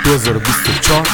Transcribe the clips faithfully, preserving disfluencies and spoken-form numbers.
دو هزار و بیست و چهار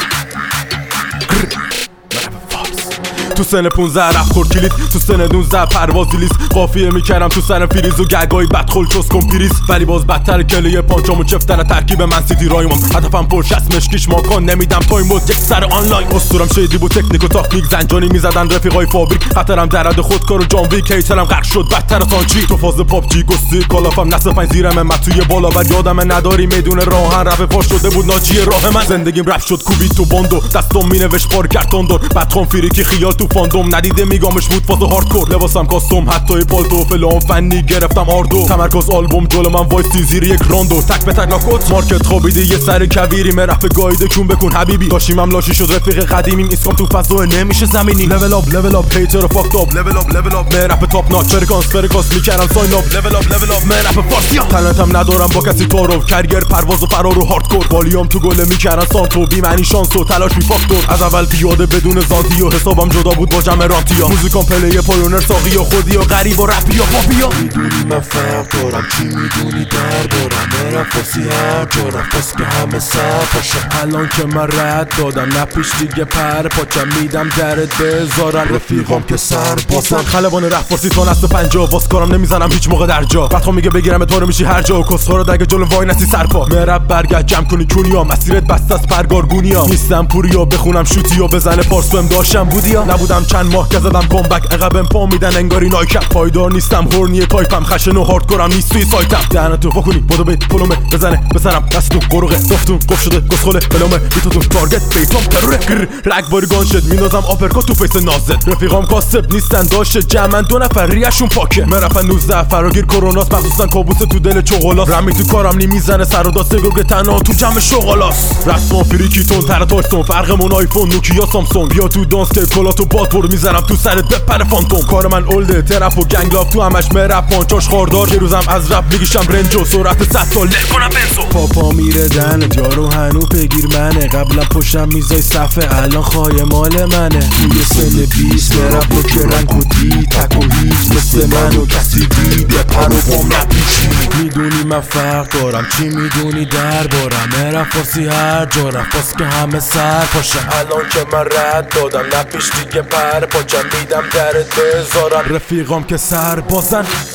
تو سن پونزده رفت خورد کلید، تو سن نوزده پروازی لیست، قافیه میکردم تو سر فریز و گگای بدخل چوز کن پیریز، ولی باز بدتر کلیه پانچامو چفتر ترکیب من سیتی رایمم، هدفم پرش از مشکیش ماکان نمیدم تایم بود یک سر آنلاین، اسطورم شیدی بود تکنیک و تاکتیک، زنجانی میزدن رفیقای فابریک، خطرم در حد خودکار و جان ویک، هیترم غرق شد بدتر از آن چی، تو فاز پابجی گستی کالافم نصف پنج زیرم من توی بالا و یادم نداری میدون راهن رفع فاش شده بود ناجی راه من، زندگیم رپ شد کوبی تو باندو، دستم مینوشت بار کارتون دور، بدخوام فریکی خیال تو فاندوم، ندیده میگامش بود فاز هاردکور، لباسم کاستوم حتی پالتو فلان فنی گرفتم آردو، تمرکز آلبوم جلو من وایسی زیر یک راندو، تک به تک لاکوت مارکت خوابیده یه سر کویری مرف گایده کون بکن حبیبی، داشیمم لاشی شد رفیق قدیمیم ایسکام تو فضا نمیشه زمینی، لول اپ لول اپ هیتر فاکت اپ، لول اپ لول اپ مرپ تاپ ناچ، فرکانس فرکانس میکردم ساین اپ، لول اپ لول اپ مرپ فارسیا، تالنتم ندارم با کسی تعارف، کرگر پرواز و فرار و هاردکور، والیوم تو گله میکردن سانتو بی معنی شانس و تلاش بی فاکتور، از اول پیاده بدون زانتی و حسابم جدا بود با جمع رانتیا، موزیکام پلی پایونر ساقی و خودی و غریب و رپی و پاپیا، میدونی من فرق دارم چی میدونی در دارم مرم فاسی هر جارم پس که همه سر پاشم، الان که من رد دادم نپیش دیگه پر پاچم میدم درت بذارم رفیقام که سر بازم، خلبان رفت فارسی تا نست پنجا، باز کارم نمیزنم هیچ موقع در جا، بعد میگه بگیرم تو رو میشی هر جا و کسخورا دگه جلو وای نسی سرپا، مرب برگرد جمع کنی کونیا، مسیرت بسته از پرگارگونیا، نیستم پوریا بخونم شوتیا بزنه پارس بهم داشتم بودیا، نبودم چند ماه که زدم کامبک عقبم پا میدن انگاری نایکم، پایدار نیستم هورنی تایپم خشن و هاردکورم نیست توی سایتم، دهنتو واکنی بودو بیت پلومه بزنه بسرم دستو قروقه دفتون گفت شده گسخله بلومه بیتوتون تارگت بیتام تروره گر رگ باری گان شد مینازم آپرکات تو فیس نازت، رفیقام کاسب نیستن داشت جمعن دو نفر ریشون پاکه، مرفن نوزده فراگیر کروناس مخصوصا کابوس تو دل چغلاس، رمی تو کارم نمیزنه سر و داست گرگ تنها تو جمع شغلاس، رسما فریکی تون تر تاچتون فرقمون آیفون نوکیا سامسونگ، بیا تو دانس که کلاتو بادبورد میزنم تو سرت بپره فانتوم، کار من اولده ترپ و گنگ لاف تو همش مرپ پانچاش خاردار، یه روزم از رپ میگیشم رنجو سرعت صد تا له کنم بنزو، پاپا میره دنت یارو هنو بگیر منه، قبلا پشتم میزای صفه الان خواهی مال منه، توی سن بیست مرپ رو که رنگ و دی تک و هیچ مثل منو کسی دیده پر و بام نپیچی، میدونی من فرق دارم چی میدونی در بارم مرپ فارسی هر جارم پاس که همه سر پاشم، الان که من رد دادم نپیش دیگه پر پاچم میدم درت بذارم، رفیقام که سر بازن